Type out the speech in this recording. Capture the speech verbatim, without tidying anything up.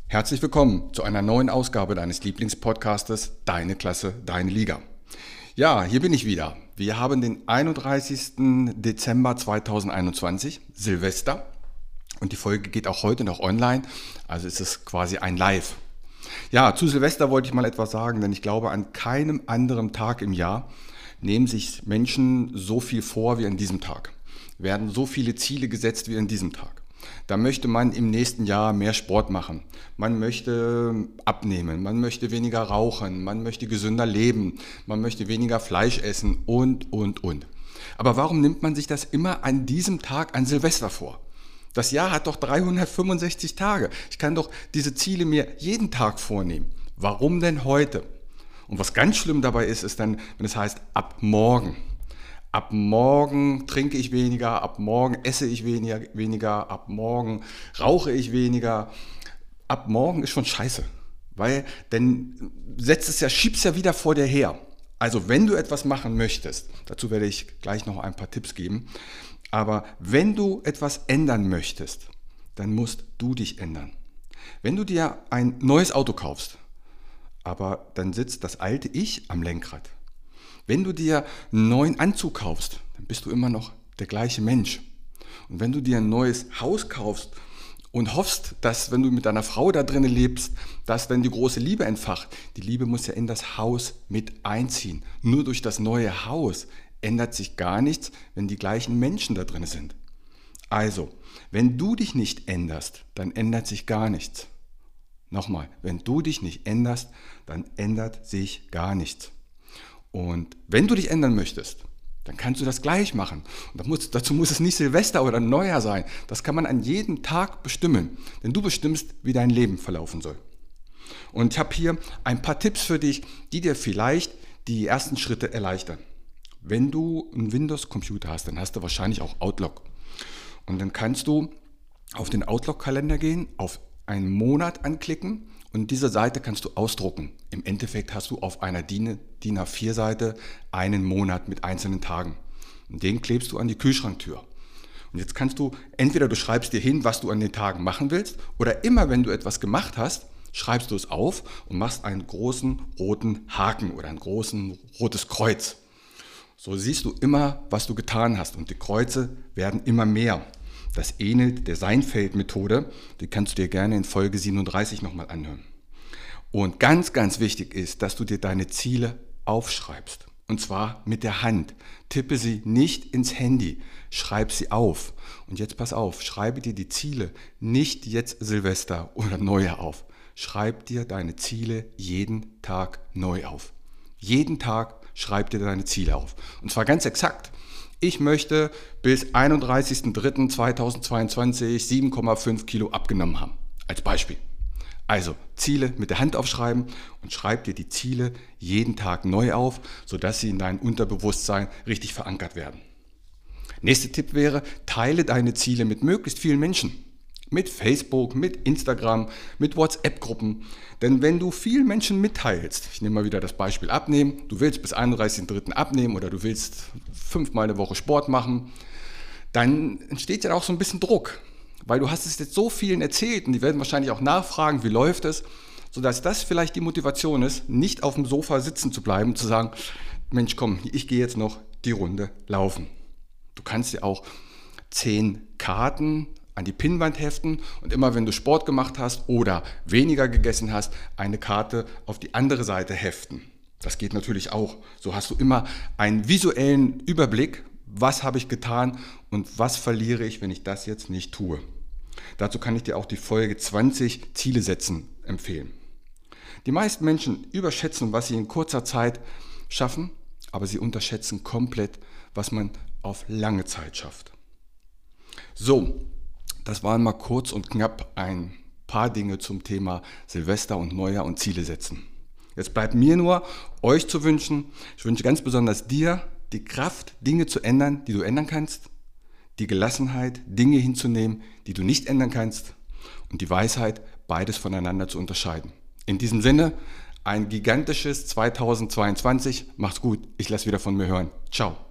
Herzlich willkommen zu einer neuen Ausgabe deines Lieblingspodcastes Deine Klasse, Deine Liga. Ja, hier bin ich wieder. Wir haben den einunddreißigsten Dezember zweitausendeinundzwanzig, Silvester. Und die Folge geht auch heute noch online, also ist es quasi ein Live. Ja, zu Silvester wollte ich mal etwas sagen, denn ich glaube, an keinem anderen Tag im Jahr nehmen sich Menschen so viel vor wie an diesem Tag. Werden so viele Ziele gesetzt wie an diesem Tag. Da möchte man im nächsten Jahr mehr Sport machen. Man möchte abnehmen, man möchte weniger rauchen, man möchte gesünder leben, man möchte weniger Fleisch essen und, und, und. Aber warum nimmt man sich das immer an diesem Tag, an Silvester vor? Das Jahr hat doch dreihundertfünfundsechzig Tage. Ich kann doch diese Ziele mir jeden Tag vornehmen. Warum denn heute? Und was ganz schlimm dabei ist, ist dann, wenn es heißt, ab morgen. Ab morgen trinke ich weniger, ab morgen esse ich weniger, weniger, ab morgen rauche ich weniger. Ab morgen ist schon scheiße, weil dann setzt es ja, schiebst ja wieder vor dir her. Also wenn du etwas machen möchtest, dazu werde ich gleich noch ein paar Tipps geben, aber wenn du etwas ändern möchtest, dann musst du dich ändern. Wenn du dir ein neues Auto kaufst, aber dann sitzt das alte Ich am Lenkrad. Wenn du dir einen neuen Anzug kaufst, dann bist du immer noch der gleiche Mensch. Und wenn du dir ein neues Haus kaufst und hoffst, dass, wenn du mit deiner Frau da drinnen lebst, dass, wenn die große Liebe entfacht, die Liebe muss ja in das Haus mit einziehen. Nur durch das neue Haus ändert sich gar nichts, wenn die gleichen Menschen da drin sind. Also, wenn du dich nicht änderst, dann ändert sich gar nichts. Nochmal, wenn du dich nicht änderst, dann ändert sich gar nichts. Und wenn du dich ändern möchtest, dann kannst du das gleich machen. Und dazu muss es nicht Silvester oder Neujahr sein. Das kann man an jedem Tag bestimmen. Denn du bestimmst, wie dein Leben verlaufen soll. Und ich habe hier ein paar Tipps für dich, die dir vielleicht die ersten Schritte erleichtern. Wenn du einen Windows-Computer hast, dann hast du wahrscheinlich auch Outlook. Und dann kannst du auf den Outlook-Kalender gehen, auf einen Monat anklicken und diese Seite kannst du ausdrucken. Im Endeffekt hast du auf einer DIN A vier Seite einen Monat mit einzelnen Tagen. Und den klebst du an die Kühlschranktür. Und jetzt kannst du, entweder du schreibst dir hin, was du an den Tagen machen willst, oder immer wenn du etwas gemacht hast, schreibst du es auf und machst einen großen roten Haken oder ein großes rotes Kreuz. So siehst du immer, was du getan hast, und die Kreuze werden immer mehr. Das ähnelt der Seinfeld-Methode, die kannst du dir gerne in Folge siebenunddreißig nochmal anhören. Und ganz, ganz wichtig ist, dass du dir deine Ziele aufschreibst. Und zwar mit der Hand. Tippe sie nicht ins Handy, schreib sie auf. Und jetzt pass auf, schreibe dir die Ziele nicht jetzt Silvester oder Neujahr auf. Schreib dir deine Ziele jeden Tag neu auf. Jeden Tag schreib dir deine Ziele auf. Und zwar ganz exakt. Ich möchte bis einunddreißigsten dritten zweitausendzweiundzwanzig sieben Komma fünf Kilo abgenommen haben. Als Beispiel. Also Ziele mit der Hand aufschreiben und schreib dir die Ziele jeden Tag neu auf, sodass sie in deinem Unterbewusstsein richtig verankert werden. Nächster Tipp wäre, teile deine Ziele mit möglichst vielen Menschen. Mit Facebook, mit Instagram, mit WhatsApp-Gruppen. Denn wenn du vielen Menschen mitteilst, ich nehme mal wieder das Beispiel Abnehmen, du willst bis einunddreißigsten dritten abnehmen oder du willst fünfmal eine Woche Sport machen, dann entsteht ja auch so ein bisschen Druck. Weil du hast es jetzt so vielen erzählt und die werden wahrscheinlich auch nachfragen, wie läuft es, sodass das vielleicht die Motivation ist, nicht auf dem Sofa sitzen zu bleiben und zu sagen, Mensch komm, ich gehe jetzt noch die Runde laufen. Du kannst dir auch zehn Karten an die Pinnwand heften und immer wenn du Sport gemacht hast oder weniger gegessen hast, eine Karte auf die andere Seite heften. Das geht natürlich auch. So hast du immer einen visuellen Überblick, was habe ich getan und was verliere ich, wenn ich das jetzt nicht tue. Dazu kann ich dir auch die Folge zwanzig Ziele setzen empfehlen. Die meisten Menschen überschätzen, was sie in kurzer Zeit schaffen, aber sie unterschätzen komplett, was man auf lange Zeit schafft. So, das waren mal kurz und knapp ein paar Dinge zum Thema Silvester und Neujahr und Ziele setzen. Jetzt bleibt mir nur, euch zu wünschen, ich wünsche ganz besonders dir die Kraft, Dinge zu ändern, die du ändern kannst, die Gelassenheit, Dinge hinzunehmen, die du nicht ändern kannst, und die Weisheit, beides voneinander zu unterscheiden. In diesem Sinne, ein gigantisches zweitausendzweiundzwanzig. Macht's gut, ich lasse wieder von mir hören. Ciao.